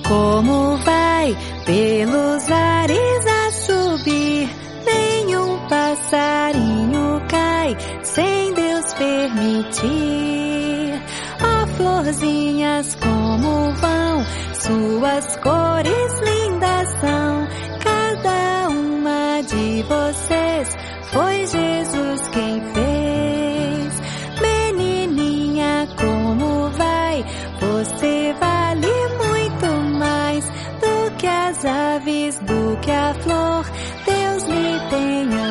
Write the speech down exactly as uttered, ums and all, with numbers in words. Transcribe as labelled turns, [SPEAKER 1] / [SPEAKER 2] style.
[SPEAKER 1] Como vai pelos ares a subir, nenhum passarinho cai sem Deus permitir. Ó florzinhas, como vão, suas cores lindas são. Cada uma de vocês foi Jesus quem fez. Menininha, como vai? Você vale muito mais do que as aves, do que a flor. Deus lhe tenha